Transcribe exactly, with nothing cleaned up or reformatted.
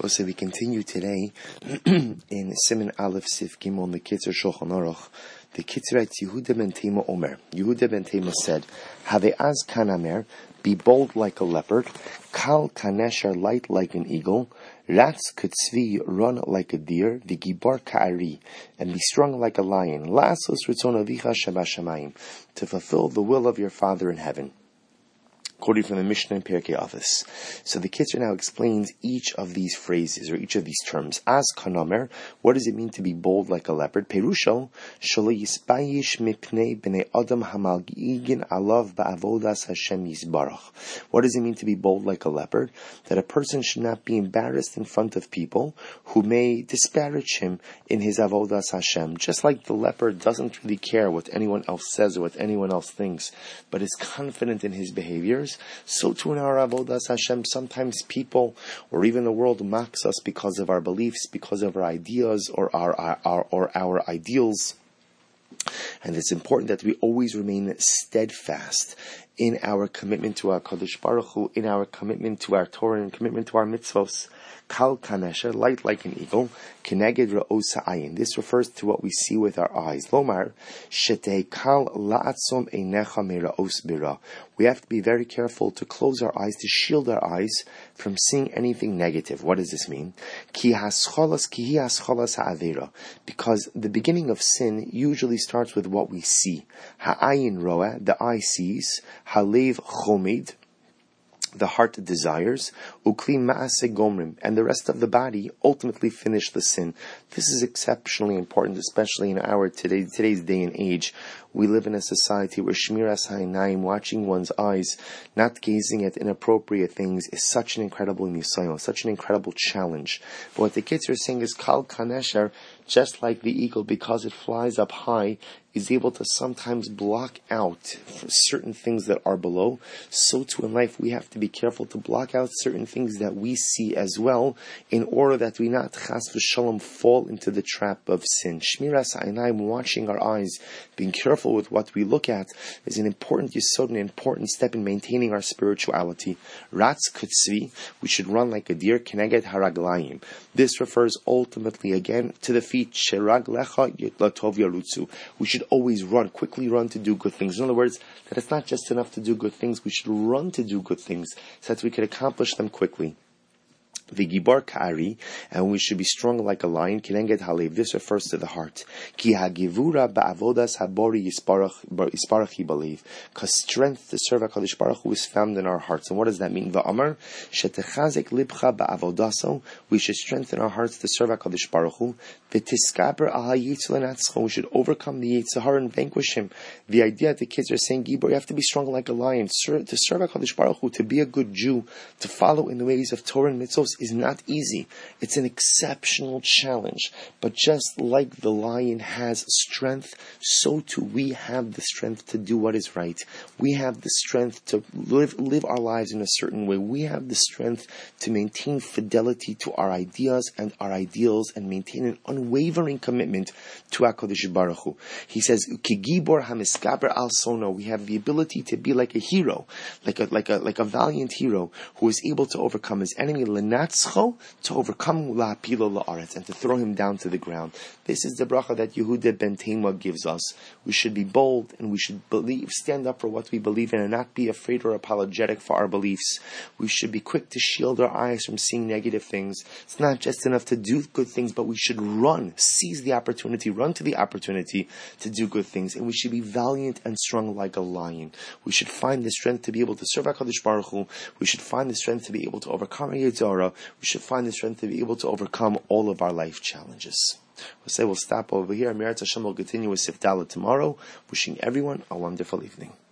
So we continue today in Siman Aleph Sif Gimel the Kitzur Shulchan Aruch. The Kitzur writes, Yehuda ben Tema Omer. Yehuda ben Tema said, Have'az kanamer, be bold like a leopard, kal kanesher, light like an eagle, ratz kutzvi, run like a deer, v'gibar ka'ari, and be strong like a lion, la'asos ritzon avicha shabashamayim, to fulfill the will of your Father in heaven. Quoting from the Mishnah in Pirkei Avos. So the Kitzur now explains each of these phrases, or each of these terms. As kanamer, what does it mean to be bold like a leopard? Perusho, shelo yispayish mipnei b'nei adam hamalgigin alav ba'avodas Hashem yisbarach. What does it mean to be bold like a leopard? That a person should not be embarrassed in front of people who may disparage him in his avodas Hashem. Just like the leopard doesn't really care what anyone else says or what anyone else thinks, but is confident in his behaviors, so too in our avodas Hashem, sometimes people or even the world mocks us because of our beliefs, because of our ideas or our, our, our or our ideals. And it's important that we always remain steadfast in our commitment to our Kadosh Baruch Hu, in our commitment to our Torah and commitment to our mitzvos. Kal kanesher, light like an eagle, keneged ra'osa ayin. This refers to what we see with our eyes. Lomar, shetei kal la'atzom einecha mera'os bira. We have to be very careful to close our eyes, to shield our eyes from seeing anything negative. What does this mean? Ki hascholas, ki hi hascholas ha'avera. Because the beginning of sin usually starts with what we see. Ha'ayin roa, the eye sees. Halev chomed, the heart desires, ukli ma'ase gomrim, and the rest of the body ultimately finish the sin. This is exceptionally important, especially in our today, today's day and age. We live in a society where shmiras ha'inayim, watching one's eyes, not gazing at inappropriate things, is such an incredible nisayon, such an incredible challenge. But what the Kitzur is saying is, kal kanesher, just like the eagle, because it flies up high, is able to sometimes block out certain things that are below. So too in life, we have to be careful to block out certain things that we see as well, in order that we not chas v'shalom fall into the trap of sin. Shmiras ha'inayim, watching our eyes, being careful with what we look at, is an important yesod, an important step in maintaining our spirituality. Ratz kutzvi, we should run like a deer, keneged haraglayim. This refers ultimately again to the feet. Sherag lecha latov yarutzu. We should always run, quickly run to do good things. In other words, that it's not just enough to do good things, we should run to do good things so that we can accomplish them quickly. V'gibar ka'ari, and we should be strong like a lion. Kinenged halev, this refers to the heart. Ki hagivura ba'avodas habori yisparach believe, because strength to serve HaKadosh Baruch Hu is found in our hearts. And what does that mean? V'amar shetechazek libcha ba'avodaso, we should strengthen our hearts to serve HaKadosh Baruch Hu. V'tiskaber al ha'yitz lenatzcho, we should overcome the Yetzer Hara and vanquish him. The idea that the kids are saying, Gibor, you have to be strong like a lion, to serve HaKadosh Baruch Hu, to be a good Jew, to follow in the ways of Torah and mitzvos, is not easy. It's an exceptional challenge. But just like the lion has strength, so too we have the strength to do what is right. We have the strength to live live our lives in a certain way. We have the strength to maintain fidelity to our ideas and our ideals and maintain an unwavering commitment to HaKadosh Baruch Hu. He says, Ki gibor hamiskaber al sono, we have the ability to be like a hero, like a like a like a valiant hero who is able to overcome his enemy, lenatzcho, to overcome la'apilo la'aretz, and to throw him down to the ground. This is the bracha that Yehuda ben Tema gives us. We should be bold and we should believe, stand up for what we believe in and not be afraid or apologetic for our beliefs. We should be quick to shield our eyes from seeing negative things. It's not just enough to do good things, but we should run, seize the opportunity, run to the opportunity to do good things. And we should be valiant and strong like a lion. We should find the strength to be able to serve HaKadosh Baruch Hu. We should find the strength to be able to overcome our Yetzer Hara. We should find the strength to be able to overcome all of our life challenges. We'll say we'll stop over here. Amirat Hashem will continue with Sif Dalet tomorrow. Wishing everyone a wonderful evening.